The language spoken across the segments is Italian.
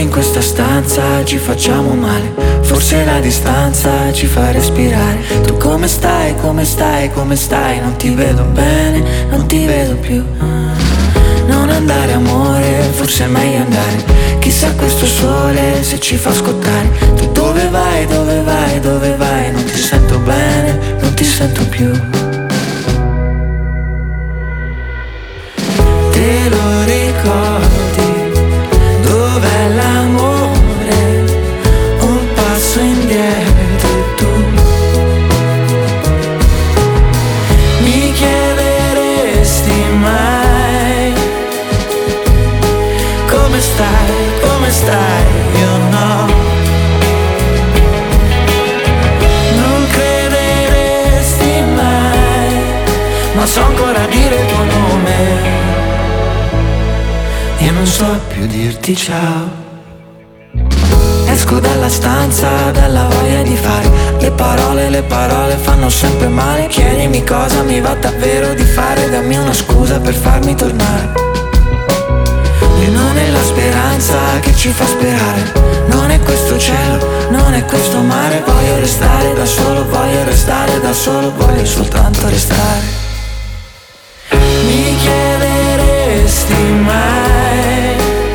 in questa stanza ci facciamo male. Forse la distanza ci fa respirare. Tu come stai, come stai, come stai? Non ti vedo bene, non ti vedo più. Non andare amore, forse è meglio andare. Chissà questo sole se ci fa scottare. Tu dove vai, dove vai, dove vai? Non ti sento bene, non ti sento più. Te lo ricordi, dov'è l'amore? Un passo indietro e tu mi chiederesti mai come stai, come stai? Io no, non crederesti mai, ma so ancora dire il tuo nome. E non so più dirti ciao. Esco dalla stanza, dalla voglia di fare. Le parole fanno sempre male. Chiedimi cosa mi va davvero di fare. Dammi una scusa per farmi tornare. E non è la speranza che ci fa sperare. Non è questo cielo, non è questo mare. Voglio restare da solo, voglio restare da solo. Voglio soltanto restare. Mi chiederesti mai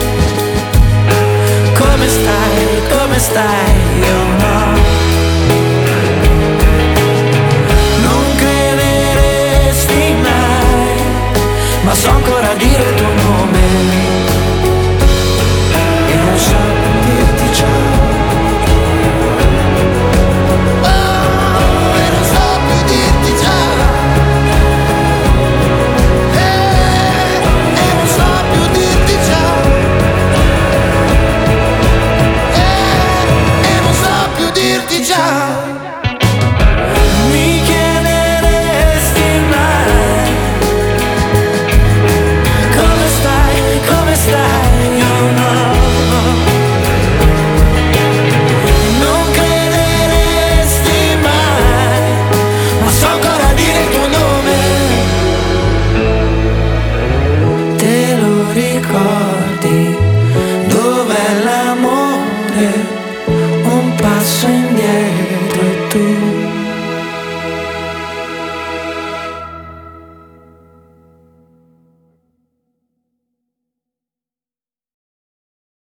come stai, come stai? Io no, non crederesti mai, ma so ancora dire il tuo nome. E non so dirti ciao. Oh, e non so più dirti ciao. E non so più dirti ciao. E non so più dirti ciao. Mi chiederesti mai come stai, come stai? Io no, non crederesti mai, ma so ancora dire il tuo nome. Te lo ricordi, dov'è l'amore?